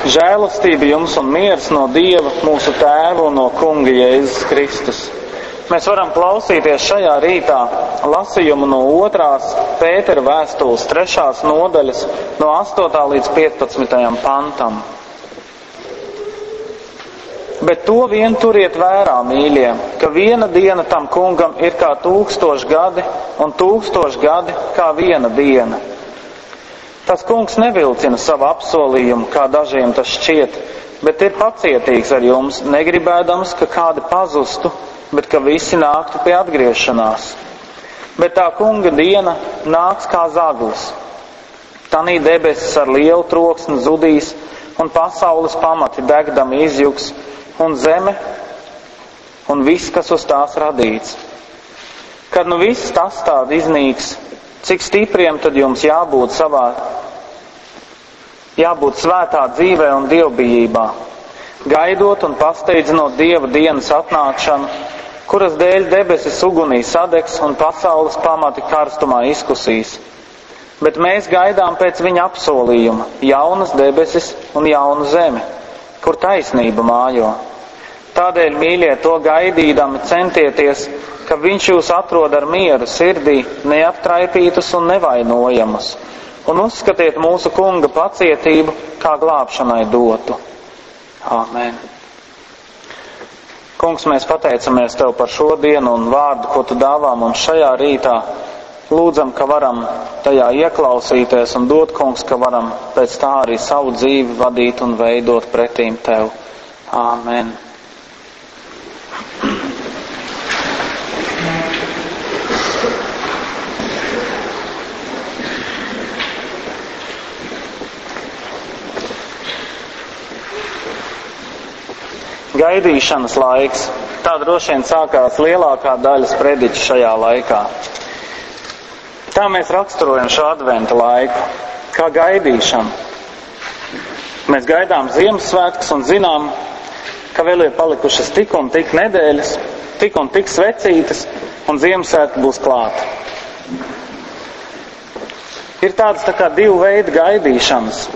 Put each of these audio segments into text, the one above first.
Žēlastība jums un miers no Dieva, mūsu Tēva un no Kunga Jēzus Kristus. Mēs varam klausīties šajā rītā lasījumu no 2. Pētera vēstules 3. nodaļas no 8. līdz 15. pantam. Bet to vien turiet vērā, mīļie, ka viena diena tam kungam ir kā 1000 gadi, un 1000 gadi kā viena diena. Tas kungs nevilcina savu apsolījumu, kā dažiem tas šķiet, bet ir pacietīgs ar jums, negribēdams, ka kādi pazustu, bet ka visi nāktu pie atgriešanās. Bet tā kunga diena nāks kā zaglis. Tanī debesis ar lielu troksni zudīs, un pasaules pamati degdami izjuks, un zeme, un viss, kas uz tās radīts. Kad nu viss tas tād iznīks, cik stipriem tad jums jābūt svētā dzīvē un dievbijībā, gaidot un pasteidzinot Dieva dienas atnākšanu, kuras dēļ debesis ugunī sadegs un pasaules pamati karstumā izkusīs. Bet mēs gaidām pēc viņa apsolījuma jaunas debesis un jaunu zemi, kur taisnība mājo. Tādēļ, mīļie, to gaidīdami centieties, ka viņš jūs atrod ar mieru sirdī, neaptraipītus un nevainojamus, un uzskatiet mūsu kunga pacietību kā glābšanai dotu. Āmen. Kungs, mēs pateicamies Tev par šo dienu un vārdu, ko Tu dāvā mums šajā rītā. Lūdzam, ka varam tajā ieklausīties un dot, Kungs, ka varam pēc tā arī savu dzīvi vadīt un veidot pretīm Tev. Āmen. Gaidīšanas laiks. Tā droši vien sākās lielākā daļa sprediķa šajā laikā. Tā mēs raksturojam šo adventa laiku, kā gaidīšanu. Mēs gaidām Ziemassvētkus un zinām, ka vēl ir palikušas tik un tik nedēļas, tik un tik svecītas, un Ziemassvētki būs klāti. Ir tādas tā kā divu veidu gaidīšanas.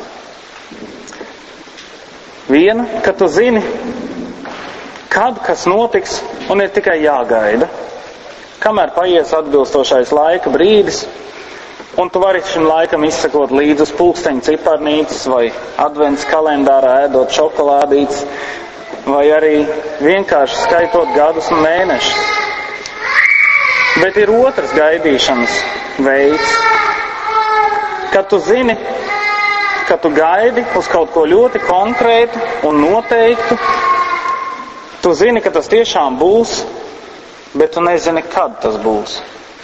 Viena, ka tu zini, kad kas notiks, un ir tikai jāgaida. Kamēr paies atbilstošais laika brīdis, un tu vari šim laikam izsekot līdz uz pulksteņu ciparnīcas vai advents kalendārā ēdot šokolādītes, vai arī vienkārši skaitot gadus un mēnešus. Bet ir otrs gaidīšanas veids, kad tu zini, ka tu gaidi uz kaut ko ļoti konkrētu un noteiktu. Tu zini, ka tas tiešām būs, bet tu nezini, kad tas būs.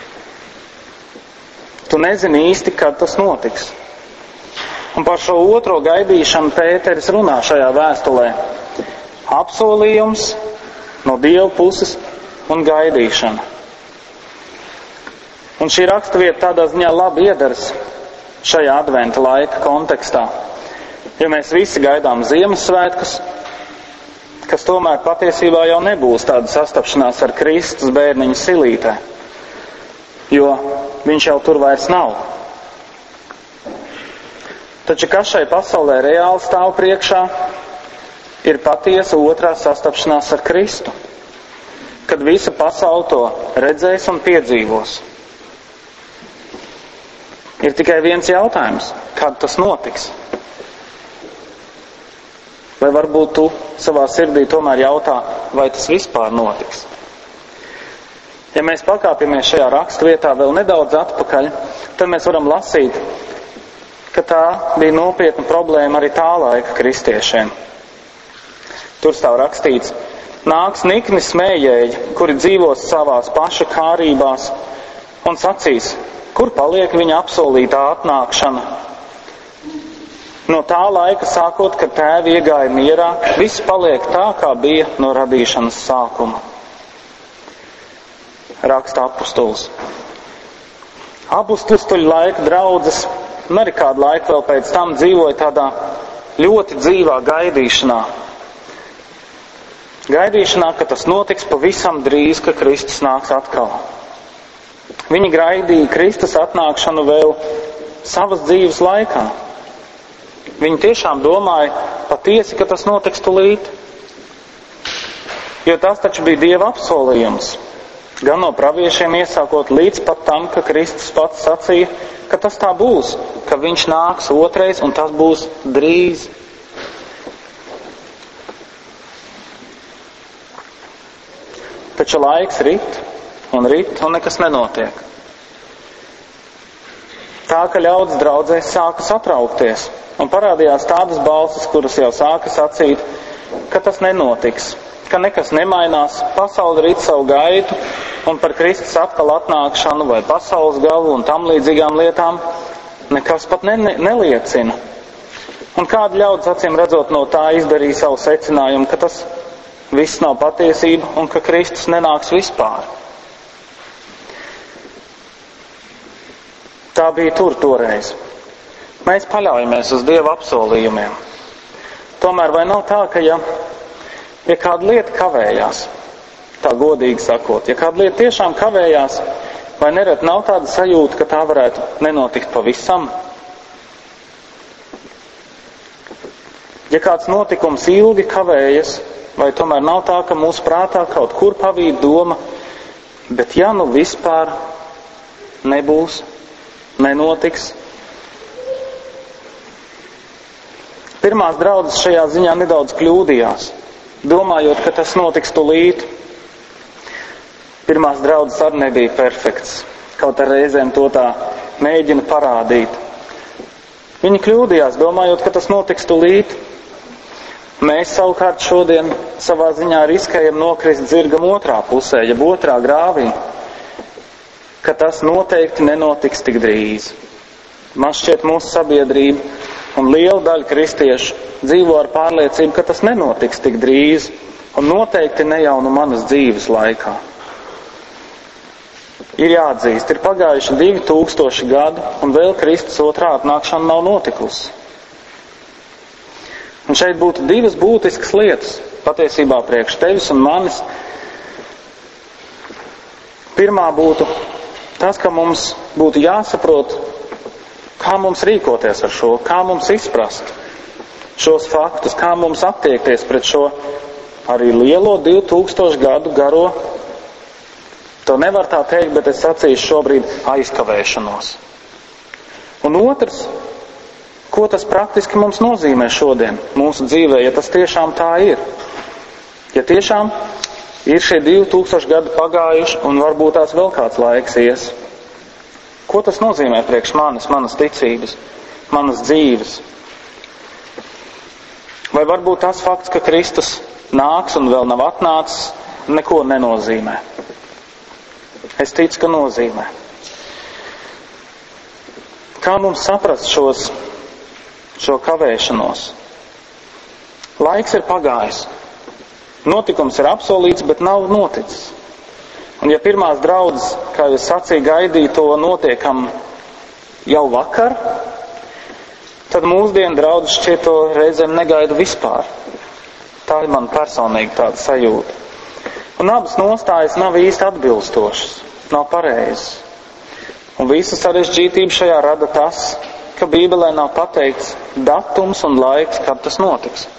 Tu nezini īsti, kad tas notiks. Un par šo otro gaidīšanu Pēteris runā šajā vēstulē. Apsolījums no Dieva puses un gaidīšana. Un šī raksturvieta tādā ziņā labi iedars šajā adventa laika kontekstā. Jo mēs visi gaidām Ziemassvētkus, kas tomēr patiesībā jau nebūs tāda sastapšanās ar Kristus bērniņu silītē, jo viņš jau tur vairs nav. Taču kas šai pasaulē reāli stāv priekšā, ir patiesa otrā sastapšanās ar Kristu, kad visa pasaule to redzēs un piedzīvos. Ir tikai viens jautājums, kad tas notiks? Vai varbūt tu savā sirdī tomēr jautā, vai tas vispār notiks? Ja mēs pakāpjamies šajā raksturvietā vēl nedaudz atpakaļ, tad mēs varam lasīt, ka tā bija nopietna problēma arī tā laika kristiešiem. Tur stāv rakstīts: nāks nikni smējēji, kuri dzīvos savās paša kārībās, un sacīs, kur paliek viņa apsolītā atnākšana. No tā laika sākot, kad tēvi iegāja mierā, viss paliek tā, kā bija no radīšanas sākuma. Raksta apustulis. Apustuļu laika draudzes, un arī kādu laiku vēl pēc tam dzīvoja tādā ļoti dzīvā gaidīšanā. Gaidīšanā, ka tas notiks pavisam drīz, ka Kristus nāks atkal. Viņi gaidīja Kristus atnākšanu vēl savas dzīves laikā. Viņi tiešām domāja patiesi, ka tas notiks tūlīt. Jo tas taču bija Dieva apsolījums. Gan no praviešiem iesākot līdz pat tam, ka Kristus pats sacīja, ka tas tā būs, ka viņš nāks otrais un tas būs drīz. Taču laiks rit un nekas nenotiek. Tā, ka ļaudis draudzēs sāka satraukties un parādījās tādas balsis, kuras jau sāka sacīt, ka tas nenotiks, ka nekas nemainās, pasaule rit savu gaitu un par Kristus atkal atnākšanu vai pasaules galu un tam līdzīgām lietām nekas pat neliecina. Un kādi ļaudis acīm redzot no tā izdarīja savu secinājumu, ka tas viss nav patiesība un ka Kristus nenāks vispār. Tā bija tur toreiz. Mēs paļaujamies uz Dieva apsolījumiem. Tomēr vai nav tā, ka ja kāda lieta kavējās, tā godīgi sakot, ja kāda lieta tiešām kavējās, vai nerad nav tāda sajūta, ka tā varētu nenotikt pavisam? Ja kāds notikums ilgi kavējas, vai tomēr nav tā, ka mūsu prātā kaut kur pavīd doma, bet ja nu vispār nebūs, nenotiks? Pirmās draudzes šajā ziņā nedaudz kļūdījās, domājot, ka tas notiks tūlīt. Pirmās draudzes arī nebija perfekts, kaut ar reizēm to tā mēģina parādīt. Viņi kļūdījās, domājot, ka tas notiks tūlīt. Mēs savukārt šodien savā ziņā riskējam nokrist zirgam otrā pusē, jeb otrā grāvī, ka tas noteikti nenotiks tik drīz. Man šķiet, mūsu sabiedrība un liela daļa kristiešu dzīvo ar pārliecību, ka tas nenotiks tik drīz un noteikti ne jau nu manas dzīves laikā. Ir jāatzīst, ir pagājuši 2000 gadi un vēl Kristus otrā atnākšana nav notikusi. Un šeit būtu divas būtiskas lietas, patiesībā priekš tevis un manis. Pirmā būtu tas, ka mums būtu jāsaprot, kā mums rīkoties ar šo, kā mums izprast šos faktus, kā mums attiekties pret šo arī lielo 2000 gadu garo, to nevar tā teikt, bet es sacīšu šobrīd aizkavēšanos. Un otrs, ko tas praktiski mums nozīmē šodien mūsu dzīvē, ja tas tiešām tā ir. Ja tiešām ir šie 2000 gadi pagājuši un varbūt tās vēl kāds laiks ies. Ko tas nozīmē priekš manas ticības, manas dzīves? Vai varbūt tas fakts, ka Kristus nāks un vēl nav atnācis, neko nenozīmē? Es ticu, ka nozīmē. Kā mums saprast šo kavēšanos? Laiks ir pagājis. Notikums ir apsolīts, bet nav noticis. Un ja pirmās draudzes, kā jūs sacīja, gaidīja to notiekam jau vakar, tad mūsdienu draudzes šķiet to reizēm negaida vispār. Tā ir man personīgi tāda sajūta. Un abas nostājas nav īsti atbilstošas, nav pareizas. Un visa sarežģītība šajā rada tas, ka Bībelē nav pateikts datums un laiks, kad tas notiks.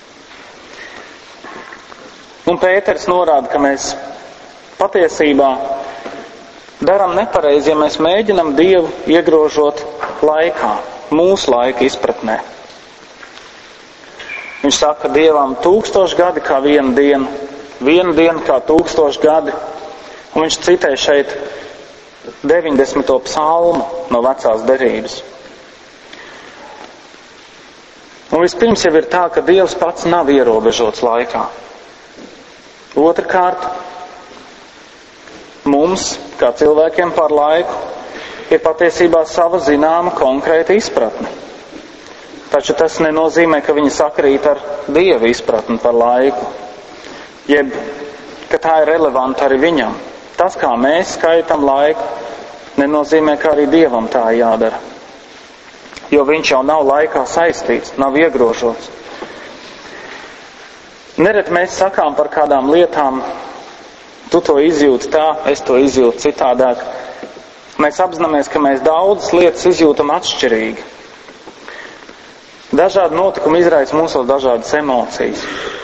Un Pēters norāda, ka mēs patiesībā darām nepareizi, ja mēs mēģinam Dievu iegrožot laikā, mūsu laika izpratnē. Viņš saka, ka Dievam 1000 gadi kā viena diena kā 1000 gadi. Un viņš citē šeit 90. psalmu no vecās derības. Un vispirms jau ir tā, ka Dievs pats nav ierobežots laikā. Otrkārt, mums, kā cilvēkiem par laiku, ir patiesībā sava zināma konkrēta izpratne. Taču tas nenozīmē, ka viņi sakrīt ar Dieva izpratni par laiku, jeb, ka tā ir relevanta arī viņam. Tas, kā mēs skaitam laiku, nenozīmē, ka arī Dievam tā jādara. Jo viņš jau nav laikā saistīts, nav iegrožots. Nereti mēs sakām par kādām lietām, tu to izjūti tā, es to izjūtu citādāk. Mēs apzināmies, ka mēs daudzas lietas izjūtam atšķirīgi. Dažādi notikumi izraisa mūsos dažādas emocijas.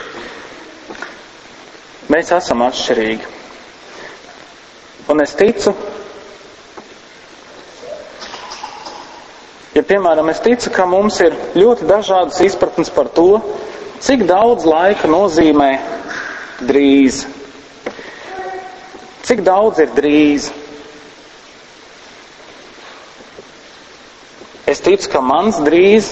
Mēs esam atšķirīgi. Un es ticu, piemēram, es ticu, ka mums ir ļoti dažādas izpratnes par to, cik daudz laika nozīmē drīz. Cik daudz ir drīz? Es ticu, ka mans drīz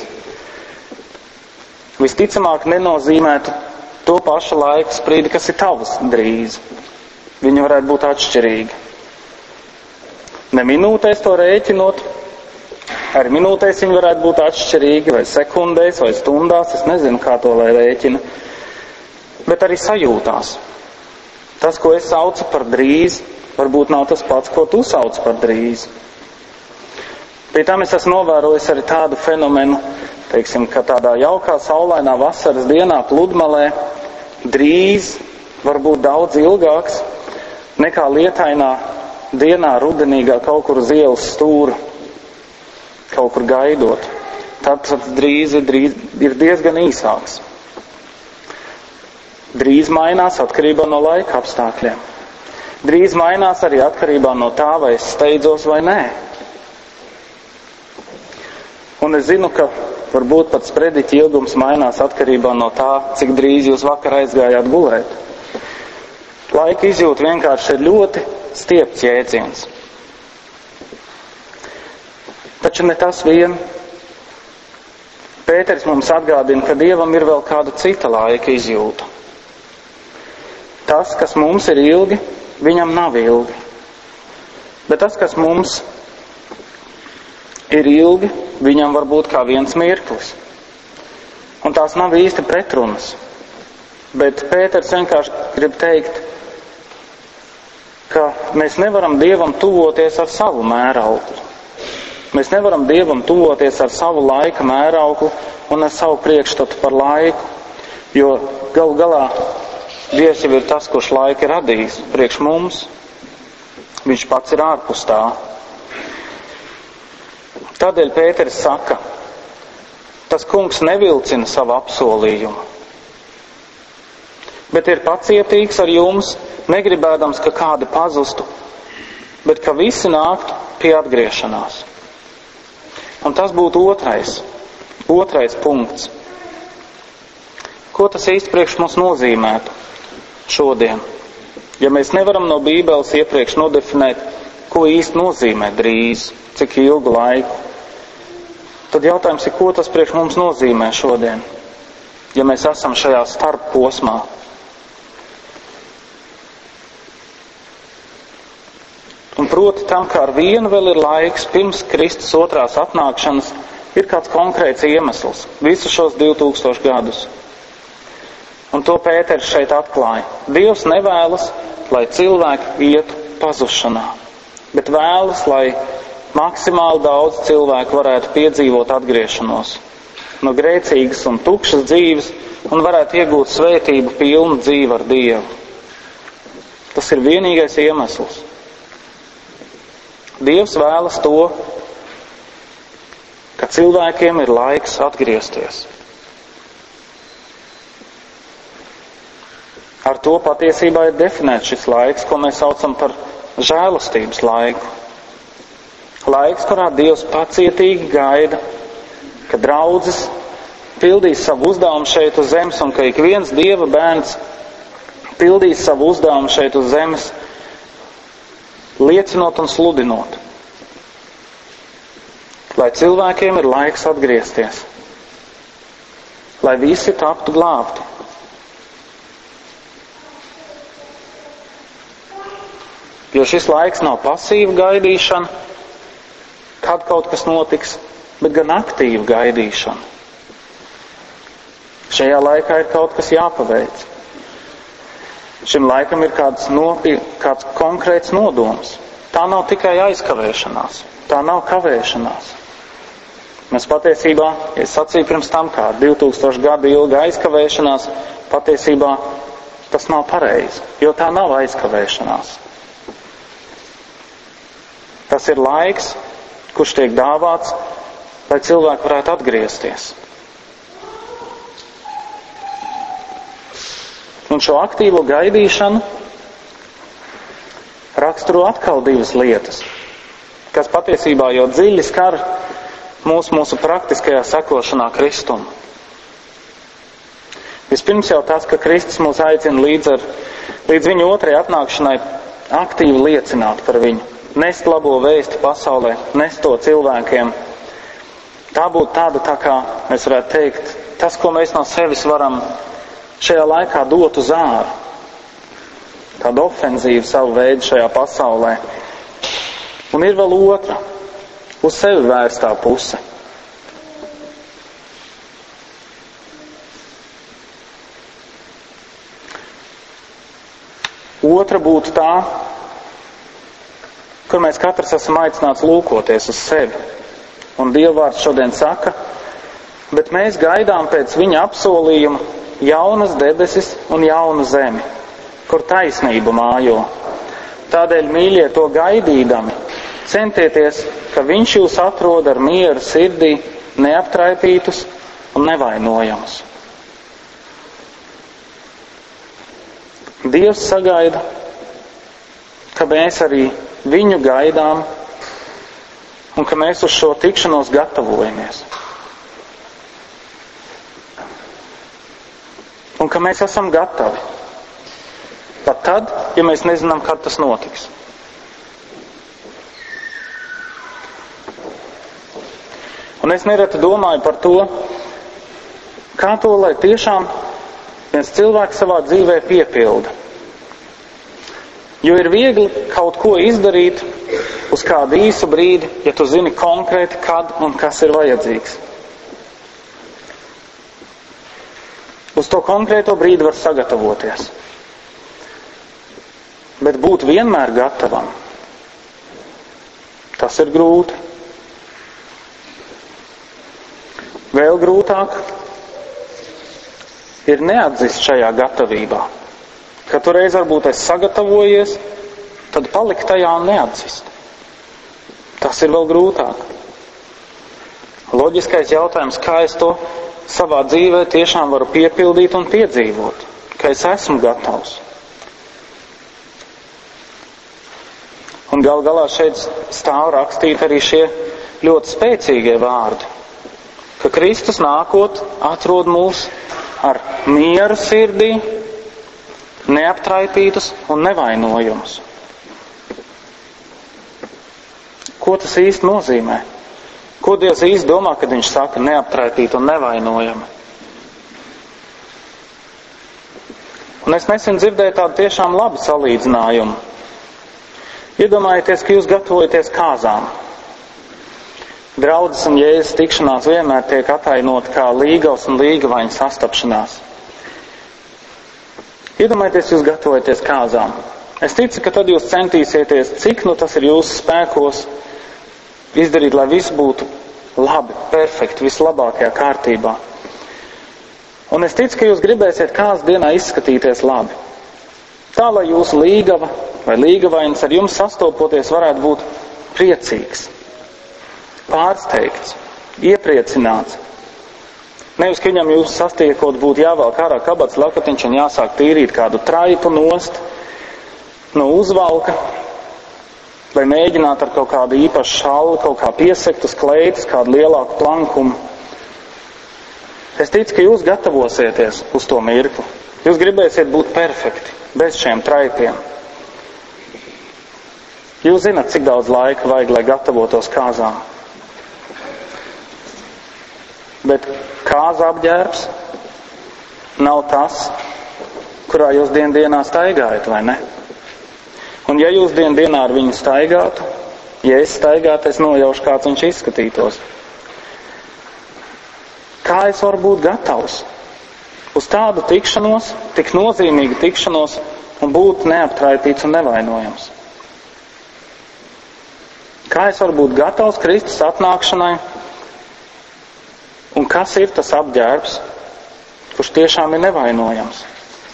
visticamāk nenozīmētu to pašu laiku sprīdi, kas ir tavs drīz. Viņi varētu būt atšķirīgi. Ne minūtēs to rēķinot, arī minūtēs viņi varētu būt atšķirīgi, vai sekundēs, vai stundās, es nezinu, kā to lai rēķina, bet arī sajūtās. Tas, ko es saucu par drīz, varbūt nav tas pats, ko tu sauc par drīz. Pie tam es esmu novērojis arī tādu fenomenu, teiksim, ka tādā jaukā saulainā vasaras dienā pludmalē drīz var būt daudz ilgāks nekā lietainā dienā rudenīgā kaut kur uz ielas stūra, kaut kur gaidot. Tad drīz ir diezgan īsāks. Drīz mainās atkarībā no laika apstākļiem. Drīz mainās arī atkarībā no tā, vai es steidzos vai nē. Un es zinu, ka varbūt pat sprediķa ilgums mainās atkarībā no tā, cik drīz jūs vakar aizgājāt gulēt. Laika izjūta vienkārši ir ļoti stiepts jēdziens. Taču ne tas vien. Pēteris mums atgādina, ka Dievam ir vēl kāda cita laika izjūta. Tas, kas mums ir ilgi, viņam nav ilgi. Bet tas, kas mums ir ilgi, viņam var būt kā viens mirklis. Un tās nav īsti pretrunas. Bet Pēters vienkārši grib teikt, ka mēs nevaram Dievam tuvoties ar savu mērauklu. Mēs nevaram Dievam tuvoties ar savu laika mērauklu un ar savu priekšstatu par laiku, jo galu galā Dievs jau ir tas, kurš laika ir radījis priekš mums. Viņš pats ir ārpus tā. Tādēļ Pēteris saka, tas kungs nevilcina savu apsolījumu, bet ir pacietīgs ar jums, negribēdams, ka kādi pazustu, bet ka visi nāktu pie atgriešanās. Un tas būtu otrais punkts. Ko tas īsti priekš mums nozīmētu šodien? Ja mēs nevaram no Bībeles iepriekš nodefinēt, ko īsti nozīmē drīz, cik ilgu laiku, tad jautājums ir, ko tas priekš mums nozīmē šodien, ja mēs esam šajā starp posmā. Un proti tam, kā ar vienu vēl ir laiks pirms Kristus otrās atnākšanas, ir kāds konkrēts iemesls visus šos 2000 gadus. Un to Pēteris šeit atklāja. Dievs nevēlas, lai cilvēki ietu pazušanā, bet vēlas, lai maksimāli daudz cilvēku varētu piedzīvot atgriešanos no grēcīgas un tukšas dzīves un varētu iegūt svētību pilnu dzīvi ar Dievu. Tas ir vienīgais iemesls. Dievs vēlas to, ka cilvēkiem ir laiks atgriezties. Ar to patiesībā ir definēts šis laiks, ko mēs saucam par žēlastības laiku. Laiks, kurā Dievs pacietīgi gaida, ka draudzes pildīs savu uzdevumu šeit uz zemes un ka ik viens Dieva bērns pildīs savu uzdevumu šeit uz zemes, liecinot un sludinot. Lai cilvēkiem ir laiks atgriezties. Lai visi taptu glābti. Jo šis laiks nav pasīva gaidīšana, kad kaut kas notiks, bet gan aktīva gaidīšana. Šajā laikā ir kaut kas jāpaveic. Šim laikam ir kāds konkrēts nodoms. Tā nav tikai aizkavēšanās, tā nav kavēšanās. Mēs patiesībā, es sacīju pirms tam, kā 2000 gadu ilga aizkavēšanās, patiesībā tas nav pareizi, jo tā nav aizkavēšanās. Tas ir laiks, kurš tiek dāvāts, lai cilvēki varētu atgriezties. Un šo aktīvo gaidīšanu raksturo atkal divas lietas, kas patiesībā jau dziļi skar mūsu praktiskajā sekošanā Kristum. Vispirms jau tas, ka Kristus mūs aicina līdz viņa otrajai atnākšanai aktīvi liecināt par viņu, nest labo vēsti pasaulē, nest to cilvēkiem. Tā būtu tāda, tā kā mēs varētu teikt, tas, ko mēs no sevis varam šajā laikā dot uz āru. Tāda ofenzīva savu veidu šajā pasaulē. Un ir vēl otra, uz sevi vērstā puse. Otra būtu tā, kur mēs katrs esam aicināts lūkoties uz sevi. Un Dievvārds šodien saka, bet mēs gaidām pēc viņa apsolījuma jaunas debesis un jaunu zemi, kur taisnība mājo. Tādēļ, mīļie, to gaidīdami, centieties, ka viņš jūs atrod ar mieru sirdī, neaptraipītus un nevainojamus. Dievs sagaida, ka mēs arī viņu gaidām un ka mēs uz šo tikšanos gatavojamies. Un ka mēs esam gatavi. Pat tad, ja mēs nezinām, kad tas notiks. Un es nereti domāju par to, kā to, lai tiešām viens cilvēks savā dzīvē piepilda. Jo ir viegli kaut ko izdarīt uz kādu īsu brīdi, ja tu zini konkrēti, kad un kas ir vajadzīgs. Uz to konkrēto brīdi var sagatavoties. Bet būt vienmēr gatavam, tas ir grūti. Vēl grūtāk ir neatzist šajā gatavībā, ka tu reiz varbūt esi sagatavojies, tad palikt tajā un neatzist. Tas ir vēl grūtāk. Loģiskais jautājums, kā es to savā dzīvē tiešām varu piepildīt un piedzīvot, ka es esmu gatavs. Un gal galā šeit stāv rakstīt arī šie ļoti spēcīgie vārdi, ka Kristus nākot atrod mūs ar mieru sirdī, neaptraipītus un nevainojumus. Ko tas īsti nozīmē? Ko Dievs īsti domā, kad viņš saka neaptraipīt un nevainojami? Un es nesen dzirdēju tādu tiešām labu salīdzinājumu. Iedomājieties, ka jūs gatavojaties kāzām. Draudzes un Jēzus tikšanās vienmēr tiek atainot kā līgavas un līgavaņu sastapšanās. Iedomājieties, jūs gatavojaties kāzām. Es ticu, ka tad jūs centīsieties, cik nu tas ir jūsu spēkos, izdarīt, lai viss būtu labi, perfekti, vislabākajā kārtībā. Un es ticu, ka jūs gribēsiet kāzas dienā izskatīties labi. Tā, lai jūsu līgava vai līgavains ar jums sastopoties varētu būt priecīgs, pārsteigts, iepriecināts. Nevis, ka viņam jūs sastiekot būtu jāvelk ārā kabatas lakatiņš un jāsāk tīrīt kādu traipu nost no uzvalka, vai mēģināt ar kaut kādu īpašu šalli, kaut kā piesekt uz kleitas, kādu lielāku plankumu. Es ticu, ka jūs gatavosieties uz to mirkli. Jūs gribēsiet būt perfekti, bez šiem traipiem. Jūs zināt, cik daudz laika vajag, lai gatavotos kāzām. Bet kāza apģērbs nav tas, kurā jūs dienā staigājat, vai ne? Un ja jūs dienā ar viņu staigātu, ja es staigātu, es nojaušu, kāds viņš izskatītos. Kā es varu būt gatavs uz tādu tikšanos, tik nozīmīgu tikšanos, un būt neaptraipīts un nevainojams? Kā es varu būt gatavs Kristus atnākšanai? Un kas ir tas apģērbs, kurš tiešām ir nevainojams?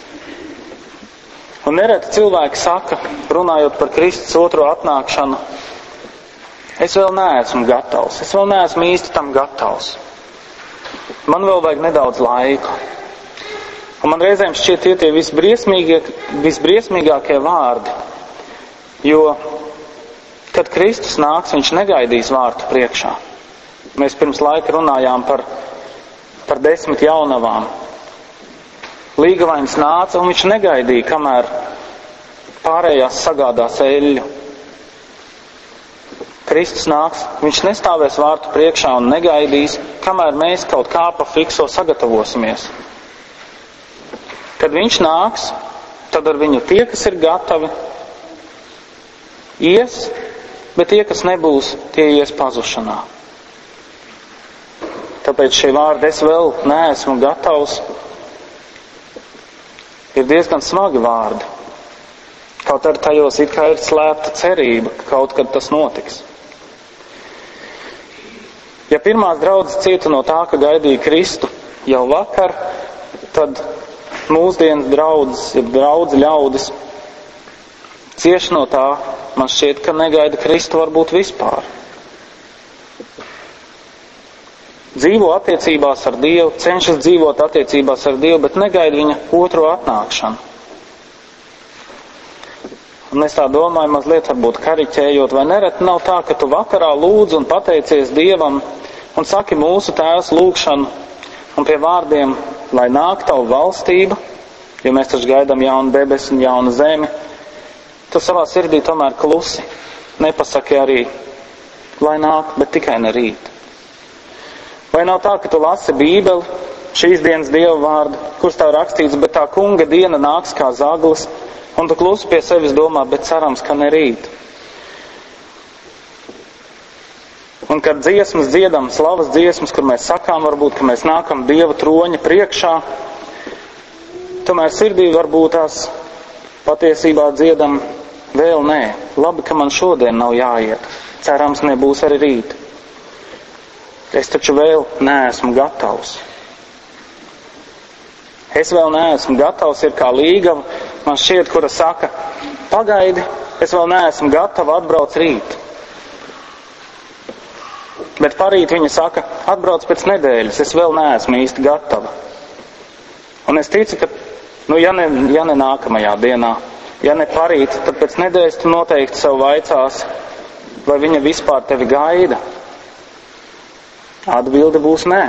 Un nereti cilvēki saka, runājot par Kristus otro atnākšanu, es vēl neesmu gatavs, es vēl neesmu īsti tam gatavs. Man vēl vajag nedaudz laika. Un man reizēm šķiet tie visbriesmīgākie vārdi, jo, kad Kristus nāks, viņš negaidīs vārtu priekšā. Mēs pirms laika runājām par 10 jaunavām. Līgavains nāca, un viņš negaidīja, kamēr pārējās sagādās eļļu. Kristus nāks, viņš nestāvēs vārtu priekšā un negaidīs, kamēr mēs kaut kā pa fikso sagatavosimies. Kad viņš nāks, tad ar viņu tie, kas ir gatavi, ies, bet tie, kas nebūs, tie ies pazušanā. Tāpēc šie vārdi, es vēl neesmu gatavs, ir diezgan smagi vārdi. Kaut arī tajos it kā ir slēpta cerība, ka kaut kad tas notiks. Ja pirmās draudzes cieta no tā, ka gaidīja Kristu jau vakar, tad mūsdienas draudzi ļaudis cieši no tā, man šķiet, ka negaida Kristu varbūt vispār. Dzīvo attiecībās ar Dievu, cenšas dzīvot attiecībās ar Dievu, bet negaida viņa otro atnākšanu. Un es tā domāju, mazliet varbūt kariķējot, vai nereti nav tā, ka tu vakarā lūdz un pateicies Dievam un saki mūsu Tēvs lūgšanu un pie vārdiem, lai nāk tavu valstība, jo mēs taču gaidām jaunu debesi un jaunu zemi, tu savā sirdī tomēr klusi nepasaki arī, lai nāk, bet tikai ne rīt. Vai nav tā, ka tu lasi Bībeli, šīs dienas Dieva vārdu, kurš tev rakstīts, bet tā kunga diena nāks kā zaglis, un tu klusi pie sevis domā, bet cerams, ka ne rīt. Un kad dziesmas dziedam, slavas dziesmas, kur mēs sakām varbūt, ka mēs nākam Dieva troņa priekšā, tomēr sirdī varbūt tās patiesībā dziedam vēl nē. Labi, ka man šodien nav jāiet. Cerams, nebūs arī rīt. Es taču vēl neesmu gatavs. Es vēl neesmu gatavs, ir kā līgava, man šķiet, kura saka, pagaidi, es vēl neesmu gatava, atbrauc rīt. Bet parīt viņa saka, atbrauc pēc nedēļas, es vēl neesmu īsti gatava. Un es ticu, ka, ja ne nākamajā dienā, ja ne parīt, tad pēc nedēļas tu noteikti sev vaicās, vai viņa vispār tevi gaida. Atbilde būs nē.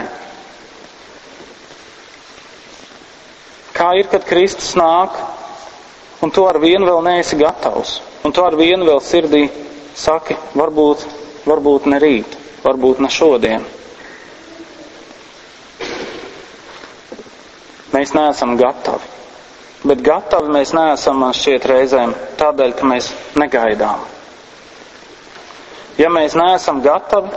Kā ir, kad Kristus nāk, un tu ar vienu vēl neesi gatavs, un tu ar vienu vēl sirdī saki, varbūt ne rīt, varbūt ne šodien. Mēs neesam gatavi. Bet gatavi mēs neesam, man šķiet, reizēm tādēļ, ka mēs negaidām. Ja mēs neesam gatavi,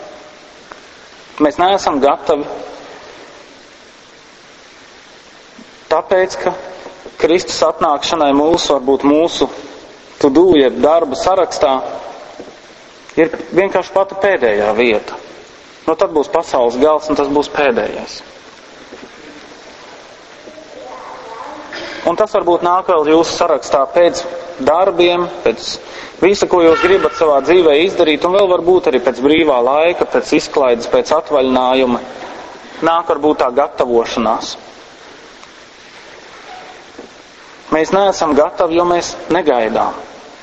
tāpēc, ka Kristus atnākšanai varbūt mūsu to-do, jeb darba sarakstā, ir vienkārši pati pēdējā vieta. Tad būs pasaules gals, un tas būs pēdējais. Un tas varbūt nāk vēl jūsu sarakstā pēc darbiem, pēc visa, ko jūs gribat savā dzīvē izdarīt, un vēl varbūt arī pēc brīvā laika, pēc izklaides, pēc atvaļinājuma. Nāk varbūt tā gatavošanās. Mēs neesam gatavi, jo mēs negaidām.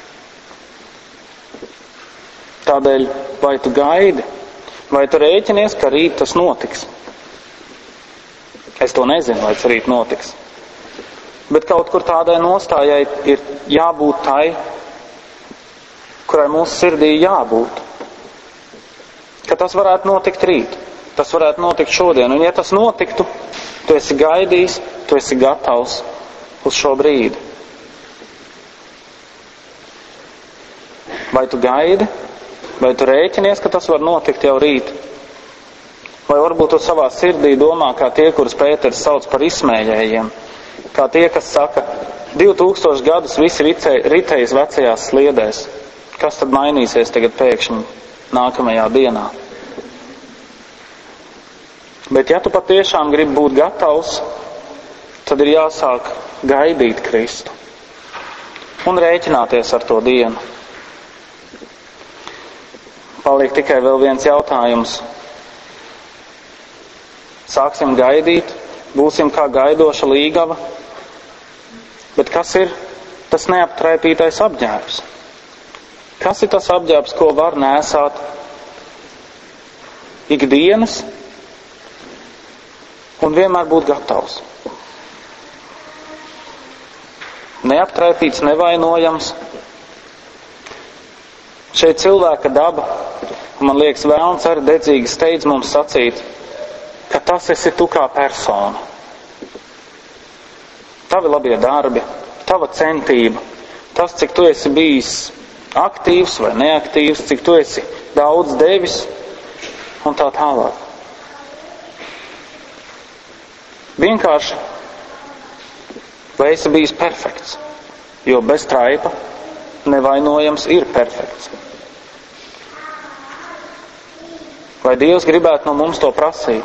Tādēļ, vai tu gaidi, vai tu rēķinies, ka rīt tas notiks? Es to nezinu, vai tas rīt notiks. Bet kaut kur tādai nostājai ir jābūt tai, kurai mūsu sirdī jābūt. Ka tas varētu notikt rīt, tas varētu notikt šodien. Un ja tas notiktu, tu esi gaidījis, tu esi gatavs uz šo brīdi. Vai tu gaidi? Vai tu rēķinies, ka tas var notikt jau rīt? Vai varbūt tu savā sirdī domā, kā tie, kurus Pēters sauc par izsmējējiem, kā tie, kas saka, 2000 gadus visi ritējas vecajās sliedēs. Kas tad mainīsies tagad pēkšņi nākamajā dienā? Bet ja tu patiešām gribi būt gatavs, tad ir jāsāk gaidīt Kristu un rēķināties ar to dienu. Paliek tikai vēl viens jautājums. Sāksim gaidīt, būsim kā gaidoša līgava, bet kas ir tas neaptraipītais apģērbs? Kas ir tas apģērbs, ko var nēsāt ikdienas un vienmēr būt gatavs? Neaptraipīts, nevainojams. Šeit cilvēka daba, un man liekas, vēlns arī dedzīgi steidz mums sacīt, ka tas esi tu kā persona. Tavi labie darbi, tava centība, tas, cik tu esi bijis aktīvs vai neaktīvs, cik tu esi daudz devis un tā tālāk. Vienkārši, vai esi bijis perfekts, jo bez traipa nevainojams ir perfekts. Vai Dievs gribētu no mums to prasīt?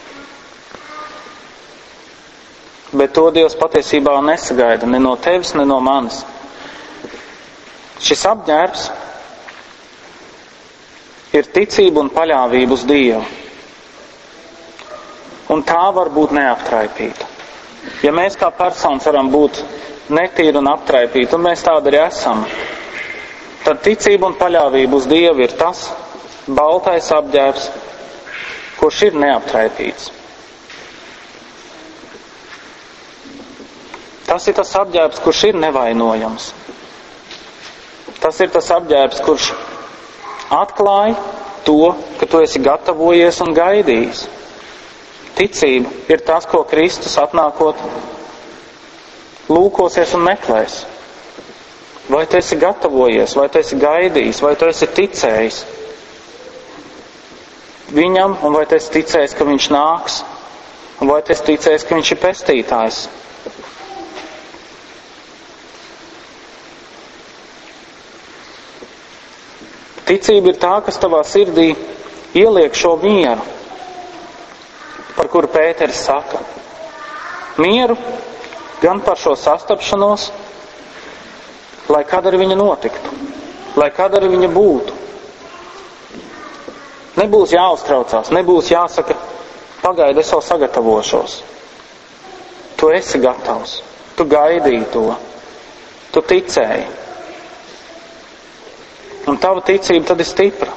Bet to Dievs patiesībā nesagaida ne no tevis, ne no manis. Šis apģērbs ir ticība un paļāvība uz Dievu. Un tā var būt neaptraipīta. Ja mēs kā personas varam būt netīri un aptraipīti, un mēs tādi arī esam, tad ticība un paļāvība uz Dievu ir tas baltais apģērbs, kurš ir neaptraipīts. Tas ir tas apģērbs, kurš ir nevainojams. Tas ir tas apģērbs, kurš atklāja to, ka tu esi gatavojies un gaidījis. Ticība ir tas, ko Kristus atnākot lūkosies un meklēs. Vai tu esi gatavojies, vai tu esi gaidījis, vai tu esi ticējis Viņam, un vai tu esi ticējis, ka Viņš nāks, un vai tu esi ticējis, ka Viņš ir pestītājs. Ticība ir tā, kas tavā sirdī ieliek šo mieru, par kuru Pēteris saka. Mieru gan par šo sastapšanos, lai kad arī viņa notiktu, lai kad arī viņa būtu. Nebūs jāuztraucās, nebūs jāsaka, pagaidi, es vēl sagatavošos. Tu esi gatavs, tu gaidīji to, tu ticēji. Un tava ticība tad ir stipra.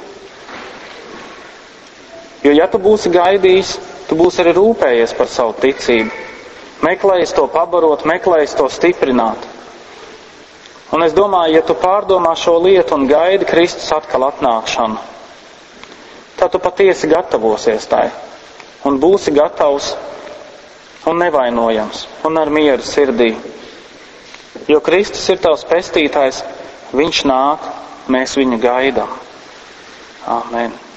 Jo ja tu būsi gaidījis, tu būsi arī rūpējies par savu ticību. Meklējis to pabarot, meklējis to stiprināt. Un es domāju, ja tu pārdomā šo lietu un gaidi Kristus atkal atnākšanu, tad tu patiesi gatavosies tai un būsi gatavs un nevainojams un ar mieru sirdī. Jo Kristus ir tavs pestītājs, Viņš nāk, mēs viņu gaidām. Āmen.